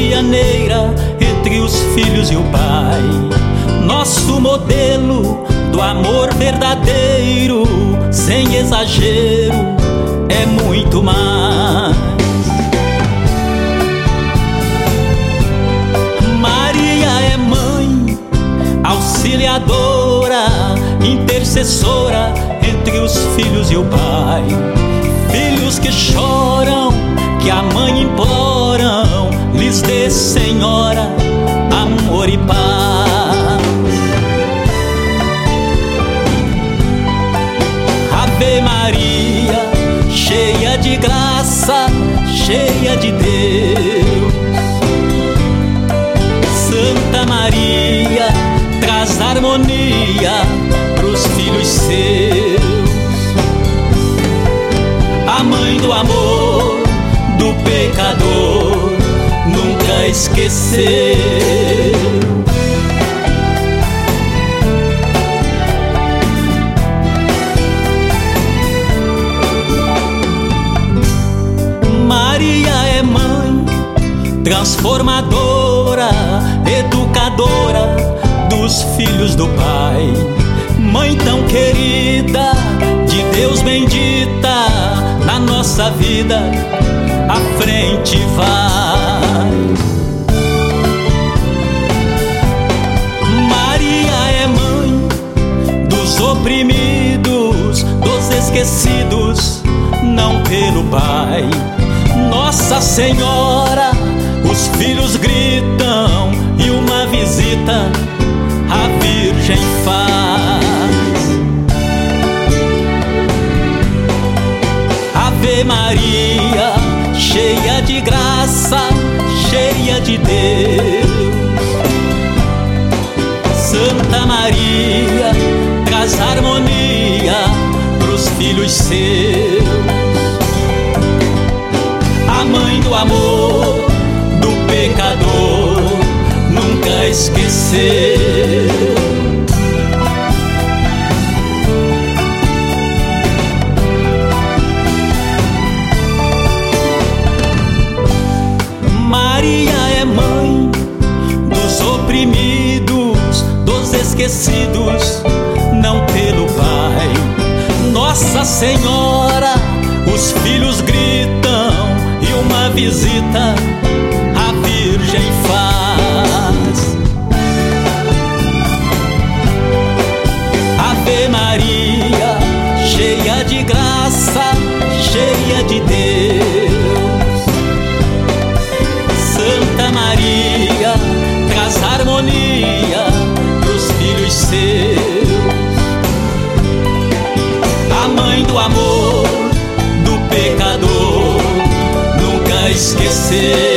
medianeira entre os filhos e o Pai. Nosso modelo do amor verdadeiro, sem exagero, é muito mais. Maria é mãe, auxiliadora, intercessora entre os filhos e o Pai. Filhos que choram, que a mãe imploram, lhes dê, Senhora, amor e paz. Ave Maria, cheia de graça, cheia de Deus. Santa Maria, traz harmonia pros filhos seus. A mãe do amor, do pecador, nunca esqueceu. Maria é mãe, transformadora, educadora dos filhos do Pai. Mãe tão querida, de Deus bendita, na nossa vida à frente vai. Maria é mãe dos oprimidos, dos esquecidos, não pelo Pai. Nossa Senhora, os filhos gritam e uma visita a Virgem faz. Ave Maria, cheia de graça, cheia de Deus. Santa Maria, traz harmonia pros filhos seus. A mãe do amor, do pecador, nunca esqueceu. Maria é mãe dos oprimidos, dos esquecidos, não pelo Pai. Nossa Senhora, os filhos gritam e uma visita a Virgem faz. Ave Maria, cheia de graça, cheia de Deus. Santa Maria, traz harmonia pros filhos seus. A mãe do amor, do pecador, nunca esqueceu.